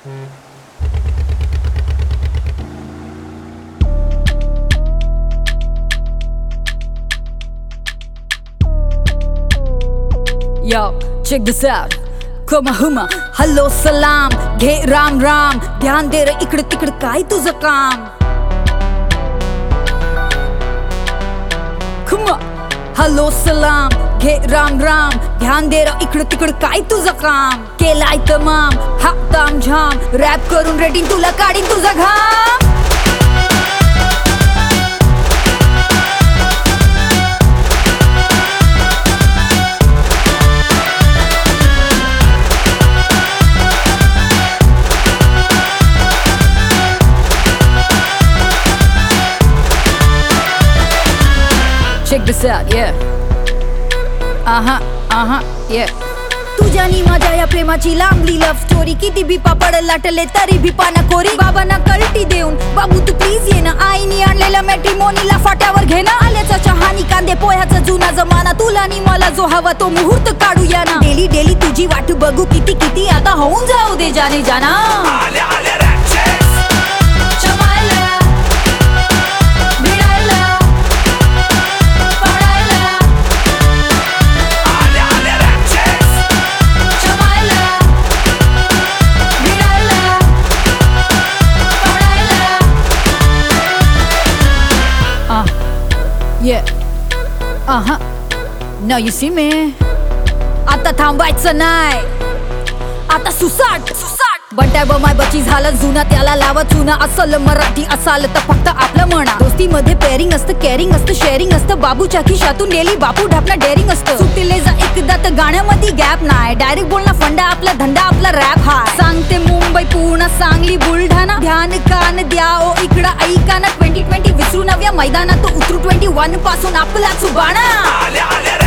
Yo, check this out. Kuma huma, hello salam, घे राम राम, ध्यान दे रे इकडं तिकडं काय तुझं काम. Kuma, hello salam, घे राम राम, ध्यान दे रे इकडं तिकडं काय तुझं काम. केलाय तमाम, हा ताम झाम, रॅप करून रेटिंग तुला काढीन तुझा घाम. Check this out, yeah. Yeah. तुझ्यानी माझ्या या प्रेमाची लांबली लव्ह स्टोरी. किती भी पापड लाटले तरी भी पाना कोरी. बाबांना कल्टी देऊन बाबू तू प्लीज ये ना. आईनी आणलेला मॅट्रिमोनीला फाट्यावर घे ना. आल्याचा चहानी कांदे पोह्याचा जुना जमाना. तुला नी मला जो हवा तो मुहूर्त काढूया ना. डेली डेली तुझी वाट बघू किती किती. आता होऊन जाऊ दे जाने जाना. Yeah. Now you see me. आता थांबायचं नाही. आता सुसाट बंटाय बमाय बची झालं जुना. त्याला लावा चुना. असल मराठी असाल तर फक्त आपलं म्हणा. दोस्ती मध्ये पेअरिंग असतं, केअरिंग असतं, शेअरिंग असतं. बाबूच्या खिशातून गेली बापू ढापणं डेअरिंग असतं. सुट्टीले जा एकदा तर गाण्यामध्ये गॅप नाही. डायरेक्ट बोलणं फंडा आपला धंदा आपला रॅप हा. सांगते मुंबई पूर्ण सांगली बुलढाणा. ध्यान कान द्या ओ इकडं ऐका ना. 2020 विसरू नव्या मैदानात उतरू. 21 पासून आपला सुबाणा.